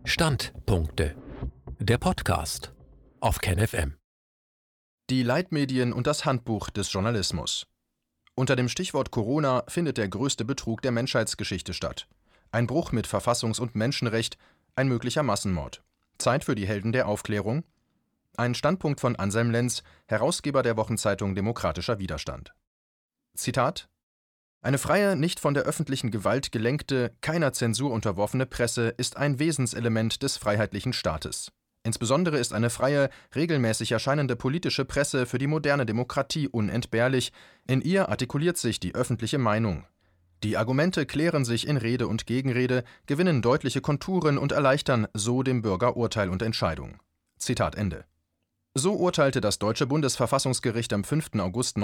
Standpunkte. Der Podcast auf KenFM. Die Leitmedien und das Handbuch des Journalismus. Unter dem Stichwort Corona findet der größte Betrug der Menschheitsgeschichte statt. Ein Bruch mit Verfassungs- und Menschenrecht, ein möglicher Massenmord. Zeit für die Helden der Aufklärung? Ein Standpunkt von Anselm Lenz, Herausgeber der Wochenzeitung Demokratischer Widerstand. Zitat: Eine freie, nicht von der öffentlichen Gewalt gelenkte, keiner Zensur unterworfene Presse ist ein Wesenselement des freiheitlichen Staates. Insbesondere ist eine freie, regelmäßig erscheinende politische Presse für die moderne Demokratie unentbehrlich. In ihr artikuliert sich die öffentliche Meinung. Die Argumente klären sich in Rede und Gegenrede, gewinnen deutliche Konturen und erleichtern so dem Bürger Urteil und Entscheidung. Zitat Ende. So urteilte das Deutsche Bundesverfassungsgericht am 5. August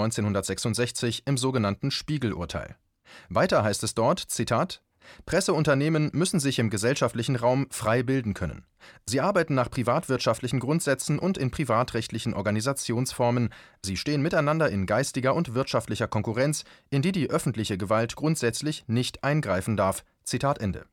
1966 im sogenannten Spiegel-Urteil. Weiter heißt es dort, Zitat: Presseunternehmen müssen sich im gesellschaftlichen Raum frei bilden können. Sie arbeiten nach privatwirtschaftlichen Grundsätzen und in privatrechtlichen Organisationsformen. Sie stehen miteinander in geistiger und wirtschaftlicher Konkurrenz, in die die öffentliche Gewalt grundsätzlich nicht eingreifen darf. Zitat Ende.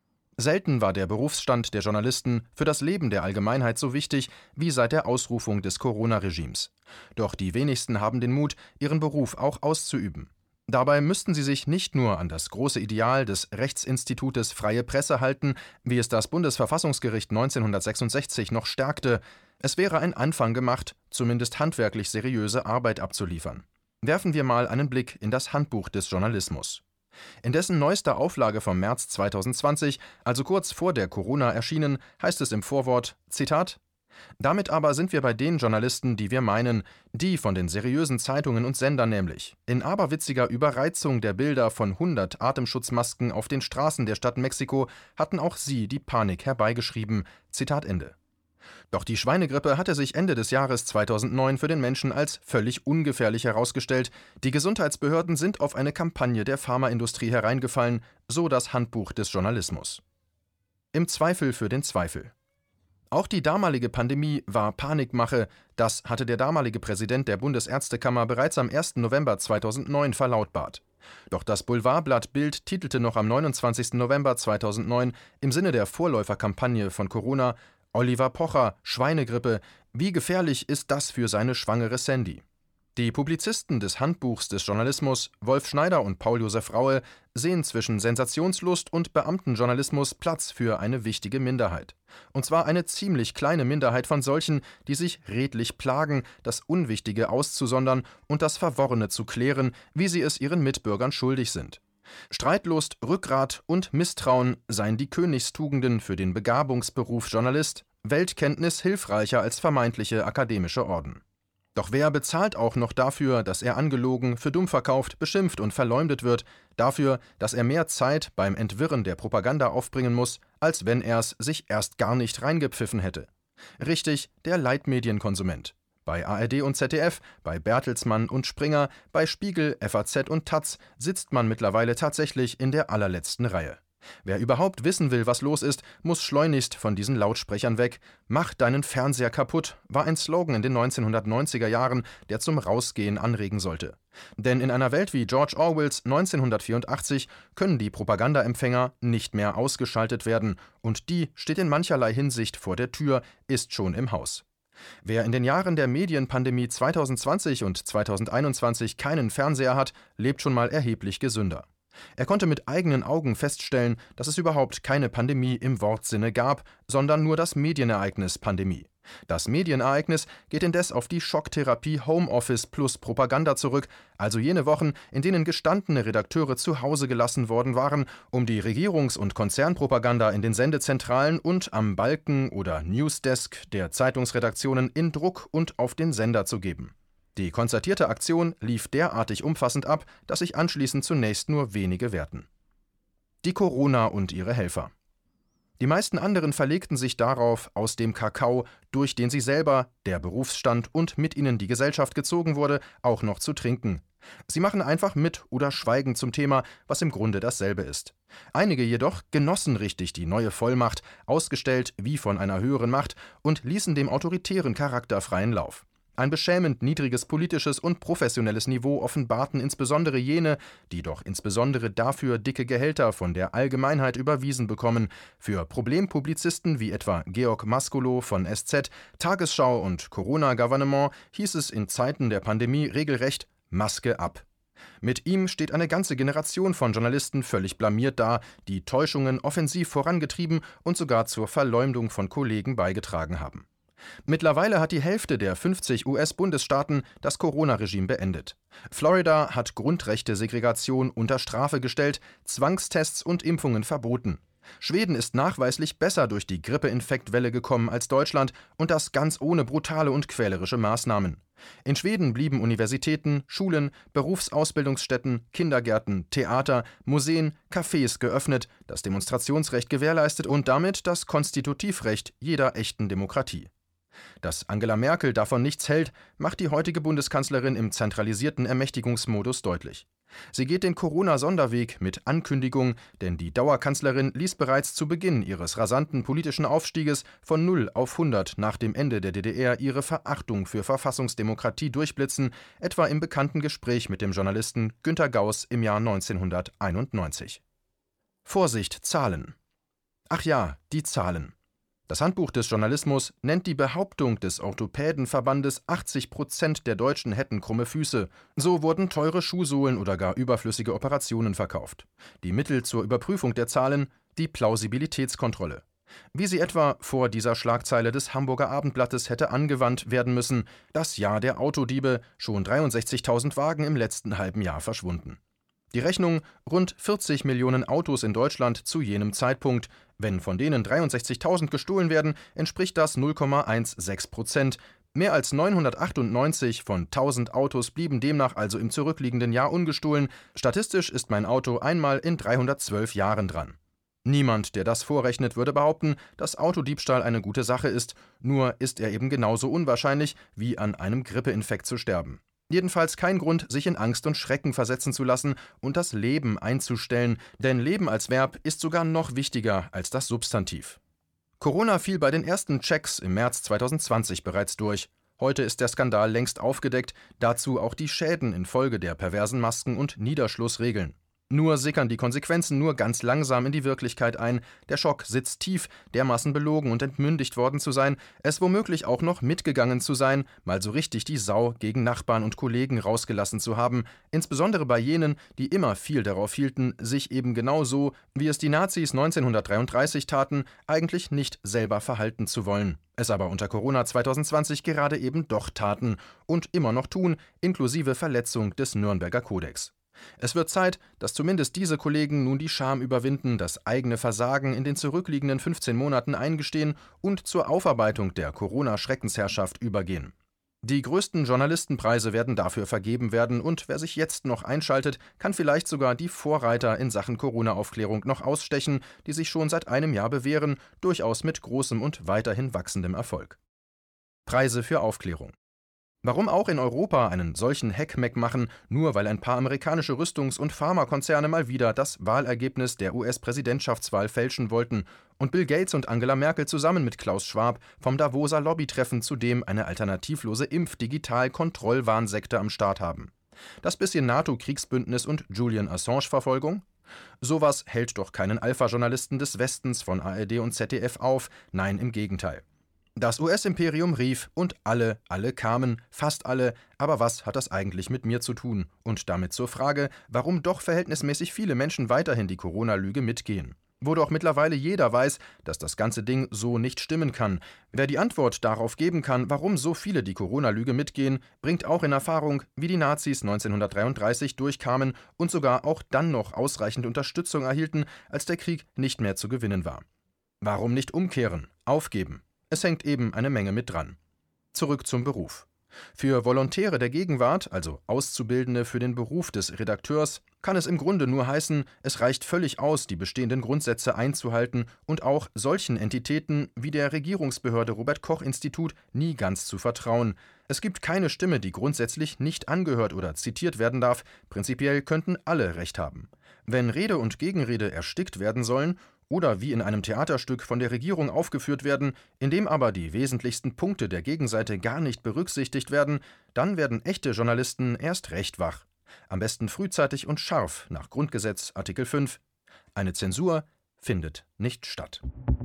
Selten war der Berufsstand der Journalisten für das Leben der Allgemeinheit so wichtig wie seit der Ausrufung des Corona-Regimes. Doch die wenigsten haben den Mut, ihren Beruf auch auszuüben. Dabei müssten sie sich nicht nur an das große Ideal des Rechtsinstitutes Freie Presse halten, wie es das Bundesverfassungsgericht 1966 noch stärkte. Es wäre ein Anfang gemacht, zumindest handwerklich seriöse Arbeit abzuliefern. Werfen wir mal einen Blick in das Handbuch des Journalismus. In dessen neuester Auflage vom März 2020, also kurz vor der Corona erschienen, heißt es im Vorwort, Zitat: Damit aber sind wir bei den Journalisten, die wir meinen, die von den seriösen Zeitungen und Sendern nämlich, in aberwitziger Überreizung der Bilder von 100 Atemschutzmasken auf den Straßen der Stadt Mexiko hatten auch sie die Panik herbeigeschrieben. Zitat Ende. Doch die Schweinegrippe hatte sich Ende des Jahres 2009 für den Menschen als völlig ungefährlich herausgestellt. Die Gesundheitsbehörden sind auf eine Kampagne der Pharmaindustrie hereingefallen, so das Handbuch des Journalismus. Im Zweifel für den Zweifel. Auch die damalige Pandemie war Panikmache, das hatte der damalige Präsident der Bundesärztekammer bereits am 1. November 2009 verlautbart. Doch das Boulevardblatt Bild titelte noch am 29. November 2009 im Sinne der Vorläuferkampagne von Corona: Oliver Pocher, Schweinegrippe, wie gefährlich ist das für seine schwangere Sandy? Die Publizisten des Handbuchs des Journalismus, Wolf Schneider und Paul-Josef Raue, sehen zwischen Sensationslust und Beamtenjournalismus Platz für eine wichtige Minderheit. Und zwar eine ziemlich kleine Minderheit von solchen, die sich redlich plagen, das Unwichtige auszusondern und das Verworrene zu klären, wie sie es ihren Mitbürgern schuldig sind. Streitlust, Rückgrat und Misstrauen seien die Königstugenden für den Begabungsberuf Journalist, Weltkenntnis hilfreicher als vermeintliche akademische Orden. Doch wer bezahlt auch noch dafür, dass er angelogen, für dumm verkauft, beschimpft und verleumdet wird, dafür, dass er mehr Zeit beim Entwirren der Propaganda aufbringen muss, als wenn er's sich erst gar nicht reingepfiffen hätte? Richtig, der Leitmedienkonsument. Bei ARD und ZDF, bei Bertelsmann und Springer, bei Spiegel, FAZ und taz sitzt man mittlerweile tatsächlich in der allerletzten Reihe. Wer überhaupt wissen will, was los ist, muss schleunigst von diesen Lautsprechern weg. Mach deinen Fernseher kaputt, war ein Slogan in den 1990er Jahren, der zum Rausgehen anregen sollte. Denn in einer Welt wie George Orwells 1984 können die Propagandaempfänger nicht mehr ausgeschaltet werden, und die steht in mancherlei Hinsicht vor der Tür, ist schon im Haus. Wer in den Jahren der Medienpandemie 2020 und 2021 keinen Fernseher hat, lebt schon mal erheblich gesünder. Er konnte mit eigenen Augen feststellen, dass es überhaupt keine Pandemie im Wortsinne gab, sondern nur das Medienereignis Pandemie. Das Medienereignis geht indes auf die Schocktherapie Homeoffice plus Propaganda zurück, also jene Wochen, in denen gestandene Redakteure zu Hause gelassen worden waren, um die Regierungs- und Konzernpropaganda in den Sendezentralen und am Balken oder Newsdesk der Zeitungsredaktionen in Druck und auf den Sender zu geben. Die konzertierte Aktion lief derartig umfassend ab, dass sich anschließend zunächst nur wenige wehrten. Die Corona und ihre Helfer. Die meisten anderen verlegten sich darauf, aus dem Kakao, durch den sie selber, der Berufsstand und mit ihnen die Gesellschaft gezogen wurde, auch noch zu trinken. Sie machen einfach mit oder schweigen zum Thema, was im Grunde dasselbe ist. Einige jedoch genossen richtig die neue Vollmacht, ausgestellt wie von einer höheren Macht, und ließen dem autoritären Charakter freien Lauf. Ein beschämend niedriges politisches und professionelles Niveau offenbarten insbesondere jene, die doch insbesondere dafür dicke Gehälter von der Allgemeinheit überwiesen bekommen. Für Problempublizisten wie etwa Georg Maskolo von SZ, Tagesschau und Corona-Gouvernement hieß es in Zeiten der Pandemie regelrecht Maske ab. Mit ihm steht eine ganze Generation von Journalisten völlig blamiert da, die Täuschungen offensiv vorangetrieben und sogar zur Verleumdung von Kollegen beigetragen haben. Mittlerweile hat die Hälfte der 50 US-Bundesstaaten das Corona-Regime beendet. Florida hat Grundrechte-Segregation unter Strafe gestellt, Zwangstests und Impfungen verboten. Schweden ist nachweislich besser durch die Grippeinfektwelle gekommen als Deutschland und das ganz ohne brutale und quälerische Maßnahmen. In Schweden blieben Universitäten, Schulen, Berufsausbildungsstätten, Kindergärten, Theater, Museen, Cafés geöffnet, das Demonstrationsrecht gewährleistet und damit das Konstitutivrecht jeder echten Demokratie. Dass Angela Merkel davon nichts hält, macht die heutige Bundeskanzlerin im zentralisierten Ermächtigungsmodus deutlich. Sie geht den Corona-Sonderweg mit Ankündigung, denn die Dauerkanzlerin ließ bereits zu Beginn ihres rasanten politischen Aufstieges von 0 auf 100 nach dem Ende der DDR ihre Verachtung für Verfassungsdemokratie durchblitzen, etwa im bekannten Gespräch mit dem Journalisten Günter Gauss im Jahr 1991. Vorsicht, Zahlen. Ach ja, die Zahlen. Das Handbuch des Journalismus nennt die Behauptung des Orthopädenverbandes, 80% der Deutschen hätten krumme Füße. So wurden teure Schuhsohlen oder gar überflüssige Operationen verkauft. Die Mittel zur Überprüfung der Zahlen, die Plausibilitätskontrolle. Wie sie etwa vor dieser Schlagzeile des Hamburger Abendblattes hätte angewandt werden müssen: Das Jahr der Autodiebe, schon 63.000 Wagen im letzten halben Jahr verschwunden. Die Rechnung: rund 40 Millionen Autos in Deutschland zu jenem Zeitpunkt. Wenn von denen 63.000 gestohlen werden, entspricht das 0,16%. Mehr als 998 von 1000 Autos blieben demnach also im zurückliegenden Jahr ungestohlen. Statistisch ist mein Auto einmal in 312 Jahren dran. Niemand, der das vorrechnet, würde behaupten, dass Autodiebstahl eine gute Sache ist. Nur ist er eben genauso unwahrscheinlich, wie an einem Grippeinfekt zu sterben. Jedenfalls kein Grund, sich in Angst und Schrecken versetzen zu lassen und das Leben einzustellen, denn Leben als Verb ist sogar noch wichtiger als das Substantiv. Corona fiel bei den ersten Checks im März 2020 bereits durch. Heute ist der Skandal längst aufgedeckt, dazu auch die Schäden infolge der perversen Masken- und Niederschlussregeln. Nur sickern die Konsequenzen nur ganz langsam in die Wirklichkeit ein. Der Schock sitzt tief, dermaßen belogen und entmündigt worden zu sein, es womöglich auch noch mitgegangen zu sein, mal so richtig die Sau gegen Nachbarn und Kollegen rausgelassen zu haben, insbesondere bei jenen, die immer viel darauf hielten, sich eben genau so, wie es die Nazis 1933 taten, eigentlich nicht selber verhalten zu wollen, es aber unter Corona 2020 gerade eben doch taten und immer noch tun, inklusive Verletzung des Nürnberger Kodex. Es wird Zeit, dass zumindest diese Kollegen nun die Scham überwinden, das eigene Versagen in den zurückliegenden 15 Monaten eingestehen und zur Aufarbeitung der Corona-Schreckensherrschaft übergehen. Die größten Journalistenpreise werden dafür vergeben werden und wer sich jetzt noch einschaltet, kann vielleicht sogar die Vorreiter in Sachen Corona-Aufklärung noch ausstechen, die sich schon seit einem Jahr bewähren, durchaus mit großem und weiterhin wachsendem Erfolg. Preise für Aufklärung. Warum auch in Europa einen solchen Heckmeck machen, nur weil ein paar amerikanische Rüstungs- und Pharmakonzerne mal wieder das Wahlergebnis der US-Präsidentschaftswahl fälschen wollten und Bill Gates und Angela Merkel zusammen mit Klaus Schwab vom Davoser Lobbytreffen zudem eine alternativlose Impf-Digital-Kontrollwarnsekte am Start haben. Das bisschen NATO-Kriegsbündnis und Julian Assange-Verfolgung? Sowas hält doch keinen Alpha-Journalisten des Westens von ARD und ZDF auf, nein, im Gegenteil. Das US-Imperium rief und alle kamen, fast alle, aber was hat das eigentlich mit mir zu tun? Und damit zur Frage, warum doch verhältnismäßig viele Menschen weiterhin die Corona-Lüge mitgehen. Wo doch mittlerweile jeder weiß, dass das ganze Ding so nicht stimmen kann. Wer die Antwort darauf geben kann, warum so viele die Corona-Lüge mitgehen, bringt auch in Erfahrung, wie die Nazis 1933 durchkamen und sogar auch dann noch ausreichend Unterstützung erhielten, als der Krieg nicht mehr zu gewinnen war. Warum nicht umkehren, aufgeben? Es hängt eben eine Menge mit dran. Zurück zum Beruf. Für Volontäre der Gegenwart, also Auszubildende für den Beruf des Redakteurs, kann es im Grunde nur heißen, es reicht völlig aus, die bestehenden Grundsätze einzuhalten und auch solchen Entitäten wie der Regierungsbehörde Robert-Koch-Institut nie ganz zu vertrauen. Es gibt keine Stimme, die grundsätzlich nicht angehört oder zitiert werden darf. Prinzipiell könnten alle Recht haben. Wenn Rede und Gegenrede erstickt werden sollen oder wie in einem Theaterstück von der Regierung aufgeführt werden, in dem aber die wesentlichsten Punkte der Gegenseite gar nicht berücksichtigt werden, dann werden echte Journalisten erst recht wach. Am besten frühzeitig und scharf nach Grundgesetz Artikel 5. Eine Zensur findet nicht statt.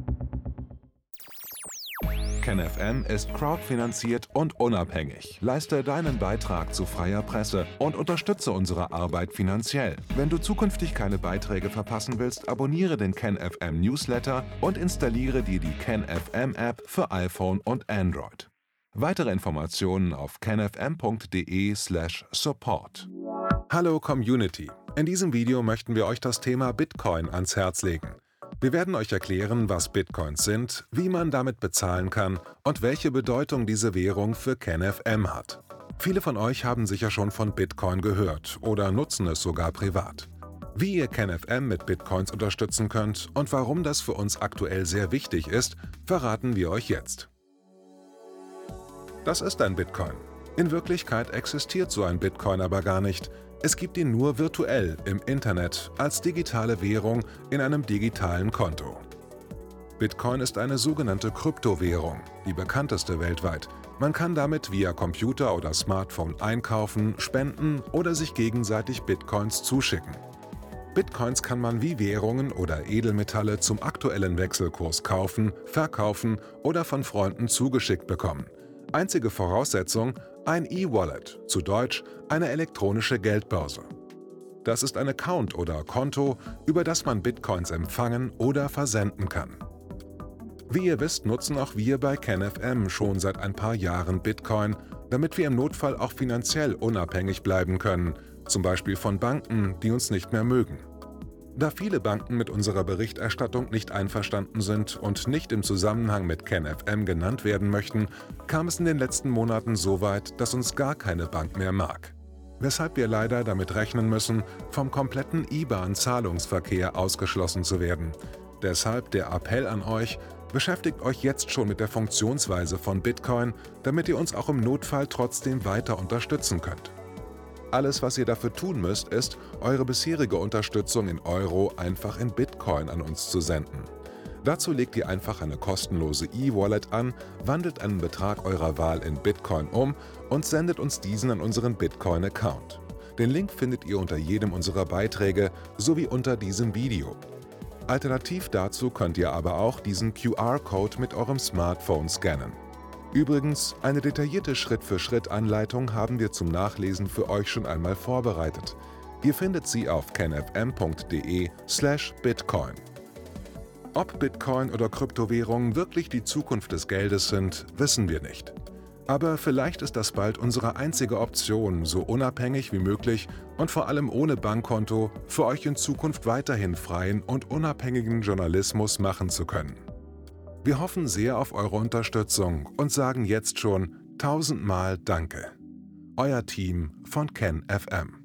KenFM ist crowdfinanziert und unabhängig. Leiste deinen Beitrag zu freier Presse und unterstütze unsere Arbeit finanziell. Wenn du zukünftig keine Beiträge verpassen willst, abonniere den KenFM Newsletter und installiere dir die KenFM App für iPhone und Android. Weitere Informationen auf kenfm.de/support. Hallo Community! In diesem Video möchten wir euch das Thema Bitcoin ans Herz legen. Wir werden euch erklären, was Bitcoins sind, wie man damit bezahlen kann und welche Bedeutung diese Währung für KenFM hat. Viele von euch haben sicher schon von Bitcoin gehört oder nutzen es sogar privat. Wie ihr KenFM mit Bitcoins unterstützen könnt und warum das für uns aktuell sehr wichtig ist, verraten wir euch jetzt. Das ist ein Bitcoin. In Wirklichkeit existiert so ein Bitcoin aber gar nicht. Es gibt ihn nur virtuell im Internet als digitale Währung in einem digitalen Konto. Bitcoin ist eine sogenannte Kryptowährung, die bekannteste weltweit. Man kann damit via Computer oder Smartphone einkaufen, spenden oder sich gegenseitig Bitcoins zuschicken. Bitcoins kann man wie Währungen oder Edelmetalle zum aktuellen Wechselkurs kaufen, verkaufen oder von Freunden zugeschickt bekommen. Einzige Voraussetzung: ein E-Wallet, zu Deutsch eine elektronische Geldbörse. Das ist ein Account oder Konto, über das man Bitcoins empfangen oder versenden kann. Wie ihr wisst, nutzen auch wir bei KenFM schon seit ein paar Jahren Bitcoin, damit wir im Notfall auch finanziell unabhängig bleiben können, zum Beispiel von Banken, die uns nicht mehr mögen. Da viele Banken mit unserer Berichterstattung nicht einverstanden sind und nicht im Zusammenhang mit KenFM genannt werden möchten, kam es in den letzten Monaten so weit, dass uns gar keine Bank mehr mag. Weshalb wir leider damit rechnen müssen, vom kompletten IBAN-Zahlungsverkehr ausgeschlossen zu werden. Deshalb der Appell an euch: Beschäftigt euch jetzt schon mit der Funktionsweise von Bitcoin, damit ihr uns auch im Notfall trotzdem weiter unterstützen könnt. Alles, was ihr dafür tun müsst, ist, eure bisherige Unterstützung in Euro einfach in Bitcoin an uns zu senden. Dazu legt ihr einfach eine kostenlose E-Wallet an, wandelt einen Betrag eurer Wahl in Bitcoin um und sendet uns diesen an unseren Bitcoin-Account. Den Link findet ihr unter jedem unserer Beiträge sowie unter diesem Video. Alternativ dazu könnt ihr aber auch diesen QR-Code mit eurem Smartphone scannen. Übrigens, eine detaillierte Schritt-für-Schritt-Anleitung haben wir zum Nachlesen für euch schon einmal vorbereitet. Ihr findet sie auf kenfm.de/bitcoin. Ob Bitcoin oder Kryptowährungen wirklich die Zukunft des Geldes sind, wissen wir nicht. Aber vielleicht ist das bald unsere einzige Option, so unabhängig wie möglich und vor allem ohne Bankkonto für euch in Zukunft weiterhin freien und unabhängigen Journalismus machen zu können. Wir hoffen sehr auf eure Unterstützung und sagen jetzt schon 1000-mal Danke. Euer Team von KenFM.